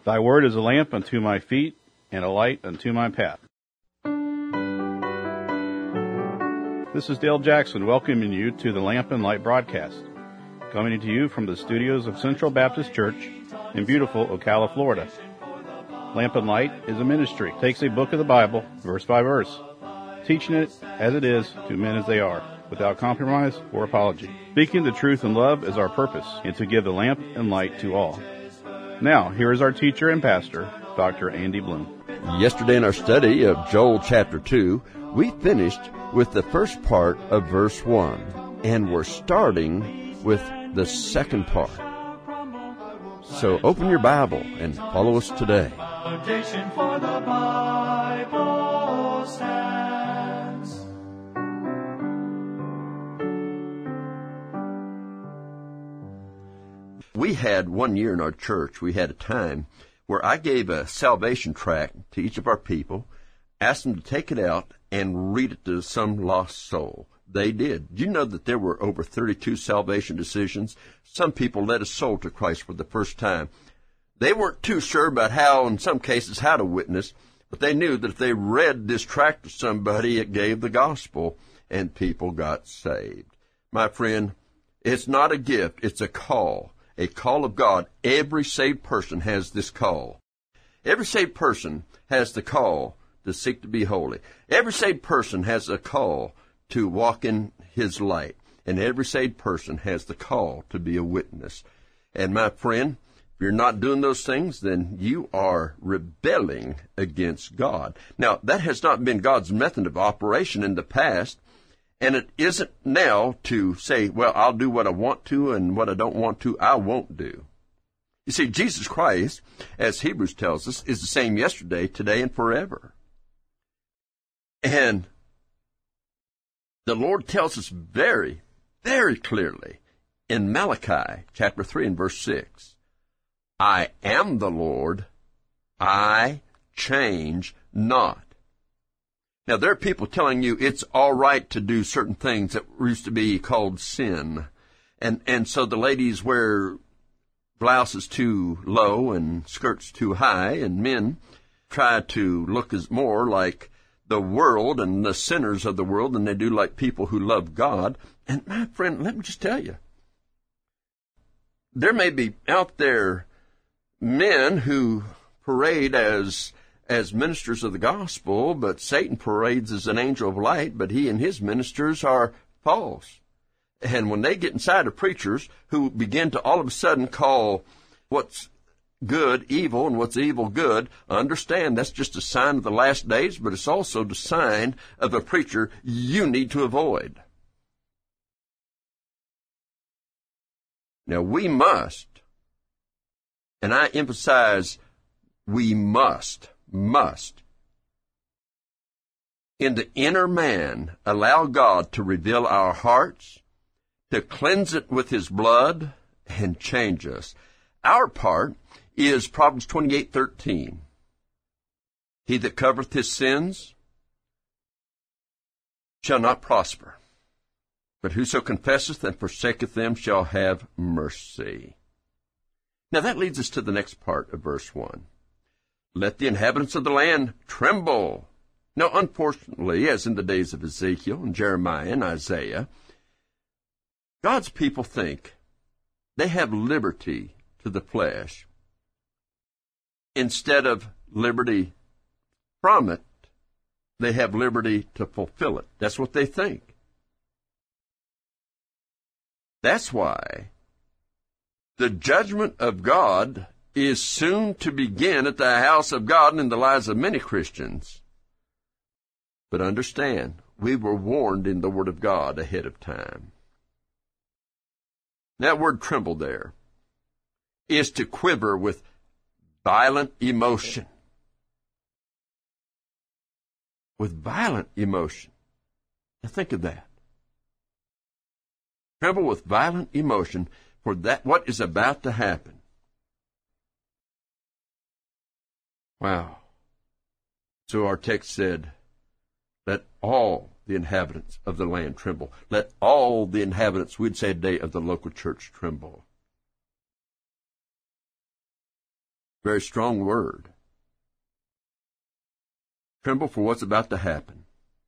Thy word is a lamp unto my feet and a light unto my path. This is Dale Jackson welcoming you to the Lamp and Light broadcast, coming to you from the studios of Central Baptist Church in beautiful Ocala, Florida. Lamp and Light is a ministry. It takes a book of the Bible, verse by verse, teaching it as it is to men as they are, without compromise or apology. Speaking the truth in love is our purpose, and to give the lamp and light to all. Now, here is our teacher and pastor, Dr. Andy Bloom. Yesterday in our study of Joel chapter 2, we finished with the first part of verse 1, and we're starting with the second part. So open your Bible and follow us today. Foundation for the Bible stands. We had one year in our church, we had a time where I gave a salvation tract to each of our people, asked them to take it out and read it to some lost soul. They did. Did you know that there were over 32 salvation decisions? Some people led a soul to Christ for the first time. They weren't too sure about how, in some cases, how to witness, but they knew that if they read this tract to somebody, it gave the gospel, and people got saved. My friend, it's not a gift, it's a call of God. Every saved person has this call. Every saved person has the call to seek to be holy. Every saved person has a call to walk in His light. And every saved person has the call to be a witness. And my friend, if you're not doing those things, then you are rebelling against God. Now, that has not been God's method of operation in the past, and it isn't now to say, well, I'll do what I want to, and what I don't want to, I won't do. You see, Jesus Christ, as Hebrews tells us, is the same yesterday, today, and forever. And the Lord tells us very, very clearly in Malachi chapter 3 and verse 6, I am the Lord, I change not. Now, there are people telling you it's all right to do certain things that used to be called sin. And so the ladies wear blouses too low and skirts too high, and men try to look as more like the world and the sinners of the world than they do like people who love God. And my friend, let me just tell you, there may be out there men who parade as ministers of the gospel, but Satan parades as an angel of light, but he and his ministers are false. And when they get inside of preachers who begin to all of a sudden call what's good evil and what's evil good, understand that's just a sign of the last days, but it's also the sign of a preacher you need to avoid. Now, we must, and I emphasize we must, in the inner man, allow God to reveal our hearts, to cleanse it with His blood, and change us. Our part is Proverbs 28:13. He that covereth his sins shall not prosper, but whoso confesseth and forsaketh them shall have mercy. Now that leads us to the next part of verse 1. Let the inhabitants of the land tremble. Now, unfortunately, as in the days of Ezekiel and Jeremiah and Isaiah, God's people think they have liberty to the flesh instead of liberty from it. They have liberty to fulfill it. That's what they think. That's why the judgment of God is soon to begin at the house of God and in the lives of many Christians. But understand, we were warned in the Word of God ahead of time. That word tremble there is to quiver with violent emotion. With violent emotion. Now think of that. Tremble with violent emotion for that what is about to happen. Wow. So our text said, let all the inhabitants of the land tremble. Let all the inhabitants, we'd say today, of the local church tremble. Very strong word. Tremble for what's about to happen.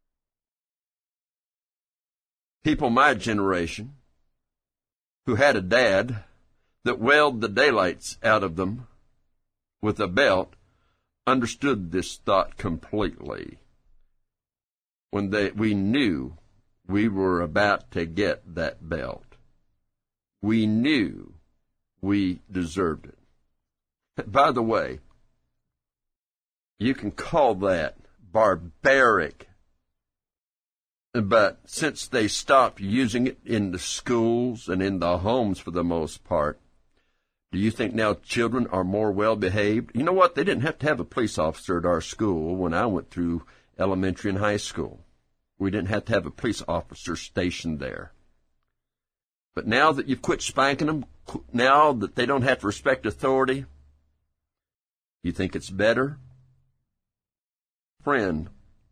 People my generation who had a dad that wailed the daylights out of them with a belt understood this thought completely. When we knew we were about to get that belt. We knew we deserved it. By the way, you can call that barbaric, but since they stopped using it in the schools and in the homes for the most part, do you think now children are more well-behaved? You know what? They didn't have to have a police officer at our school when I went through elementary and high school. We didn't have to have a police officer stationed there. But now that you've quit spanking them, now that they don't have to respect authority, you think it's better? Friend,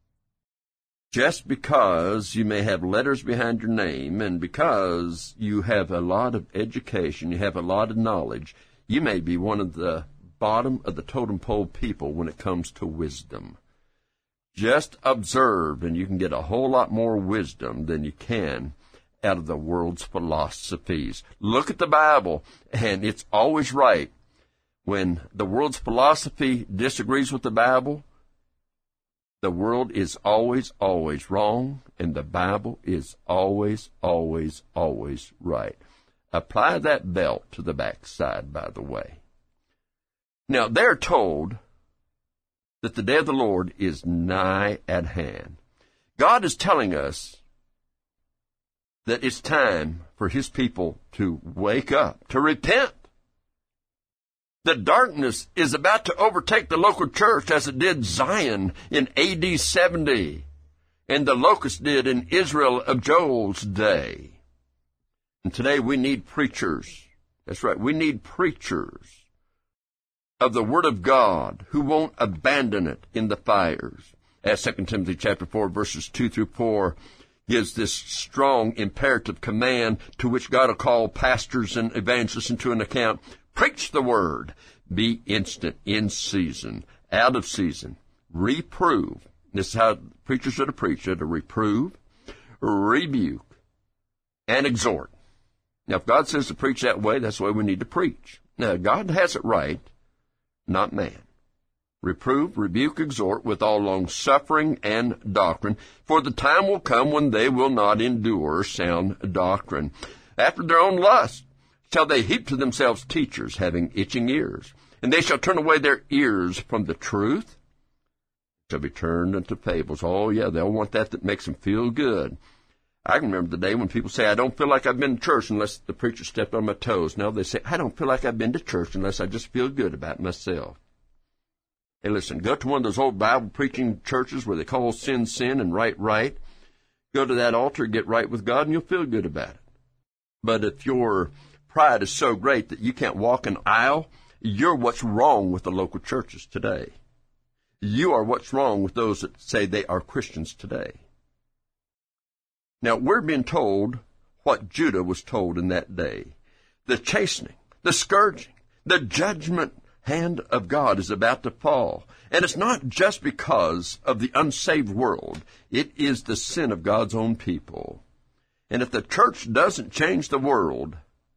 just because you may have letters behind your name and because you have a lot of education, you have a lot of knowledge, you may be one of the bottom of the totem pole people when it comes to wisdom. Just observe, and you can get a whole lot more wisdom than you can out of the world's philosophies. Look at the Bible, and it's always right. When the world's philosophy disagrees with the Bible, the world is always, always wrong, and the Bible is always, always, always right. Apply that belt to the backside, by the way. Now, they're told that the day of the Lord is nigh at hand. God is telling us that it's time for His people to wake up, to repent. The darkness is about to overtake the local church as it did Zion in AD 70, and the locusts did in Israel of Joel's day. And today we need preachers. That's right, we need preachers of the Word of God who won't abandon it in the fires. As 2 Timothy chapter 4, verses 2 through 4 gives this strong imperative command to which God will call pastors and evangelists into an account. Preach the Word. Be instant, in season, out of season. Reprove. This is how preachers are to preach. They're to reprove, rebuke, and exhort. Now, if God says to preach that way, that's the way we need to preach. Now, God has it right, not man. Reprove, rebuke, exhort with all long-suffering and doctrine, for the time will come when they will not endure sound doctrine. After their own lust shall they heap to themselves teachers having itching ears, and they shall turn away their ears from the truth, shall be turned into fables. Oh, yeah, they'll want that makes them feel good. I can remember the day when people say, I don't feel like I've been to church unless the preacher stepped on my toes. Now they say, I don't feel like I've been to church unless I just feel good about myself. Hey, listen, go to one of those old Bible-preaching churches where they call sin, sin, and right, right. Go to that altar, get right with God, and you'll feel good about it. But if your pride is so great that you can't walk an aisle, you're what's wrong with the local churches today. You are what's wrong with those that say they are Christians today. Now, we're being told what Judah was told in that day. The chastening, the scourging, the judgment hand of God is about to fall. And it's not just because of the unsaved world. It is the sin of God's own people. And if the church doesn't change the world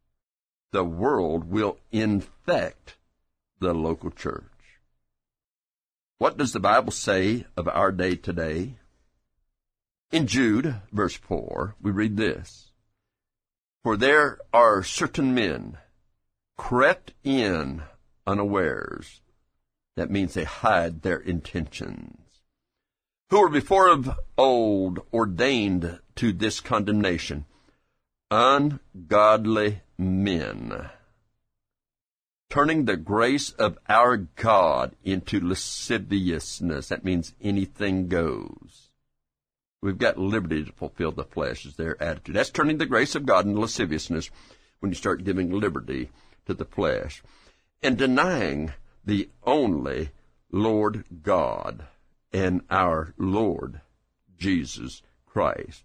will infect the local church. What does the Bible say of our day today? In Jude, verse 4, we read this. For there are certain men crept in unawares. That means they hide their intentions. Who were before of old ordained to this condemnation, ungodly men, turning the grace of our God into lasciviousness. That means anything goes. We've got liberty to fulfill the flesh is their attitude. That's turning the grace of God into lasciviousness when you start giving liberty to the flesh. And denying the only Lord God and our Lord Jesus Christ.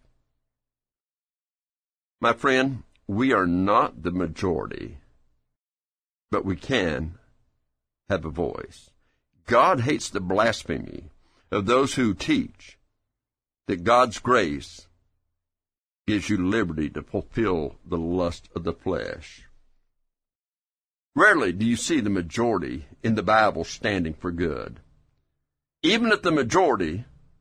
My friend, we are not the majority, but we can have a voice. God hates the blasphemy of those who teach that God's grace gives you liberty to fulfill the lust of the flesh. Rarely do you see the majority in the Bible standing for good. Even if the majority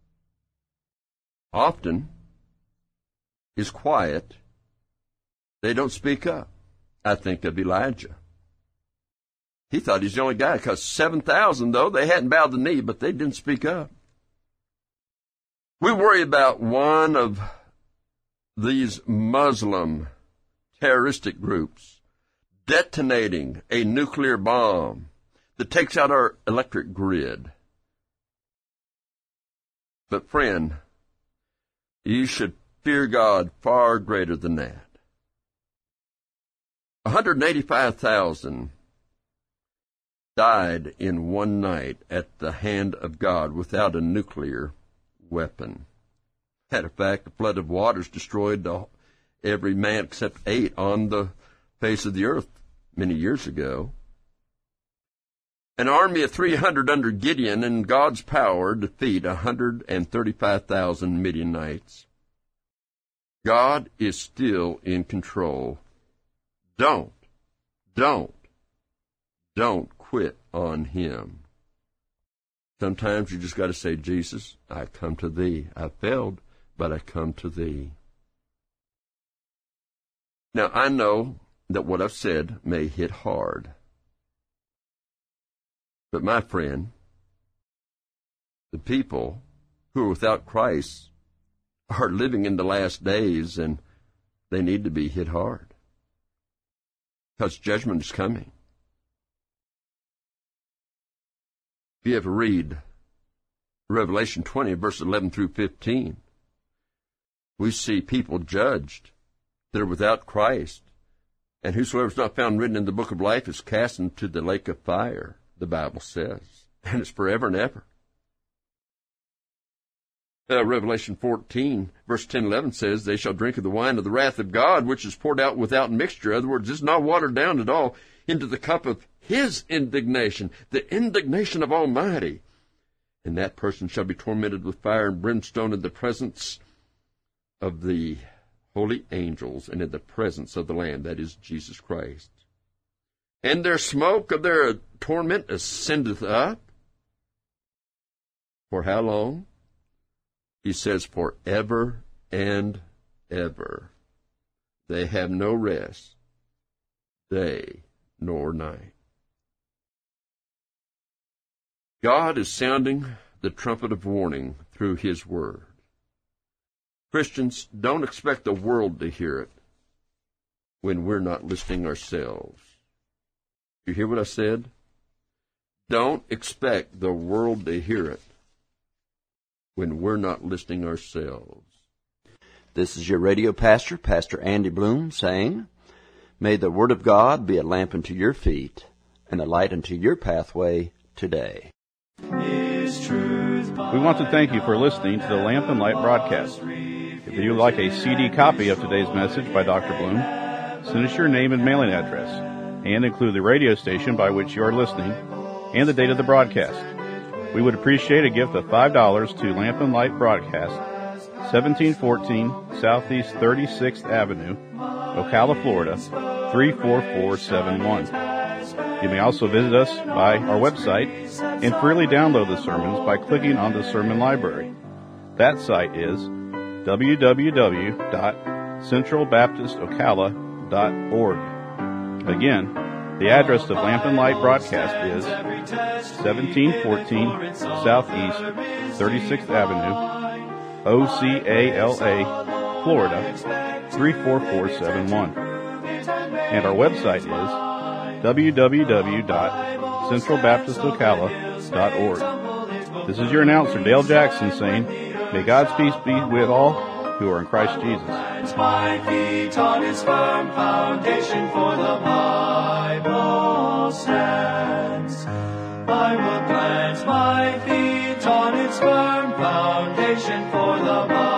often is quiet, they don't speak up. I think of Elijah. He thought he's the only guy, because 7,000, though, they hadn't bowed the knee, but they didn't speak up. We worry about one of these Muslim terroristic groups detonating a nuclear bomb that takes out our electric grid. But friend, you should fear God far greater than that. 185,000 died in one night at the hand of God without a nuclear weapon. Matter of fact, the flood of waters destroyed every man except 8 on the face of the earth many years ago. An army of 300 under Gideon in God's power defeat 135,000 Midianites. God is still in control. Don't quit on Him. Sometimes you just got to say, Jesus, I come to Thee. I failed, but I come to Thee. Now, I know that what I've said may hit hard. But my friend, the people who are without Christ are living in the last days, and they need to be hit hard, because judgment is coming. If you ever read Revelation 20, verse 11 through 15, we see people judged that are without Christ, and whosoever is not found written in the book of life is cast into the lake of fire, the Bible says, and it's forever and ever. Revelation 14, verse 10 and 11 says, they shall drink of the wine of the wrath of God, which is poured out without mixture. In other words, it's not watered down at all into the cup of His indignation, the indignation of Almighty. And that person shall be tormented with fire and brimstone in the presence of the holy angels and in the presence of the Lamb, that is Jesus Christ. And their smoke of their torment ascendeth up. For how long? He says, forever and ever. They have no rest, day nor night. God is sounding the trumpet of warning through His Word. Christians, don't expect the world to hear it when we're not listening ourselves. You hear what I said? Don't expect the world to hear it when we're not listening ourselves. This is your radio pastor, Pastor Andy Bloom, saying, may the Word of God be a lamp unto your feet and a light unto your pathway today. We want to thank you for listening to the Lamp and Light broadcast. If you would like a CD copy of today's message by Dr. Bloom, send us your name and mailing address, and include the radio station by which you are listening and the date of the broadcast. We would appreciate a gift of $5 to Lamp and Light Broadcast, 1714 Southeast 36th Avenue, Ocala, Florida, 34471. You may also visit us by our website and freely download the sermons by clicking on the Sermon Library. That site is www.centralbaptistocala.org. Again, the address of Lamp and Light Broadcast is 1714 Southeast 36th Avenue, Ocala, Florida, 34471. And our website is www.centralbaptistocala.org. This is your announcer, Dale Jackson, saying, may God's peace be with all who are in Christ Jesus. My feet on His firm foundation, for the Bible stands. I will plant my feet on its firm foundation, for the Bible